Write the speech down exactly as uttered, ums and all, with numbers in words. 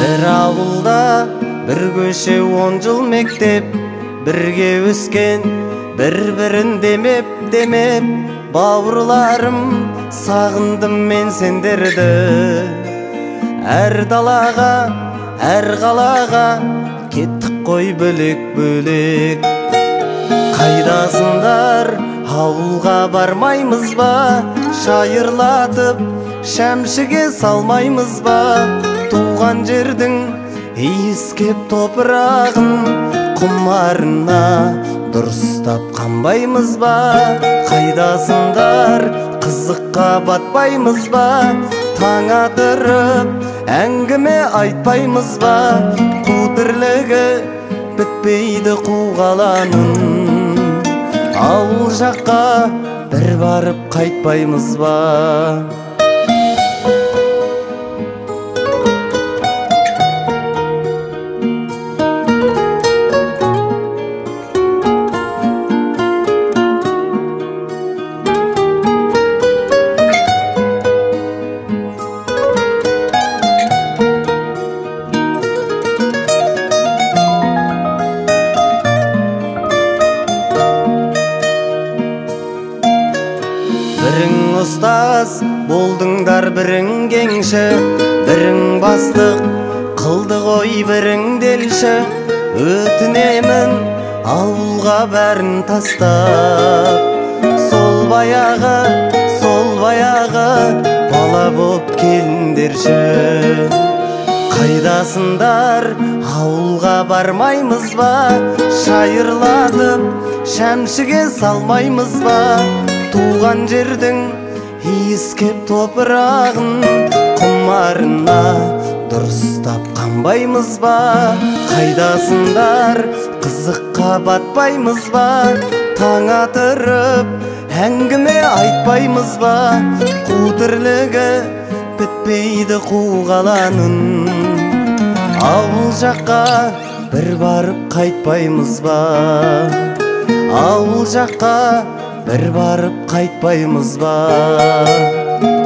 Bir avulda bir köşe on jıl mектep, birge ösken bir-birin demep demep, bawurlarım sagındım men senderdi. Her dalaga, her kalaga kettik koy bölek bölek. Kaydasınдар, avulga barmaymız ba, şayırlatıp şemşige salmaymız ba. Tuğan жердің иіскеп топырағын құмарына дұрыстап қанбаймыз ба? Қайдасыңдар, қызыққа батпаймыз ба? Таң атырып әңгіме айтпаймыз ба? Қу тірлігі бітпейді қу қаланың, ауыл жаққа бір барып қайтпаймыз ба? Бірің ұстаз болдыңдар, бірің кеңші, бірің бастық қылды ғой, бірің делші. Өтінемін ауылға бәрін тастап, сол баяғы, сол баяғы бала боп келіндерші. Қайдасыңдар, ауылға бармаймыз ба? Шайырлатып шәмшіге салмаймыз ба? Туған жердің иіскеп топырағын құмарына дұрыстап қанбаймыз ба? Қайдасыңдар, қызыққа батпаймыз ба? Таң атырып әңгіме айтпаймыз ба? Қу тірлігі бітпейді қу қаланың, ауыл жаққа бір барып қайтпаймыз ба? Ауыл жаққа бір барып қайтпаймыз ба?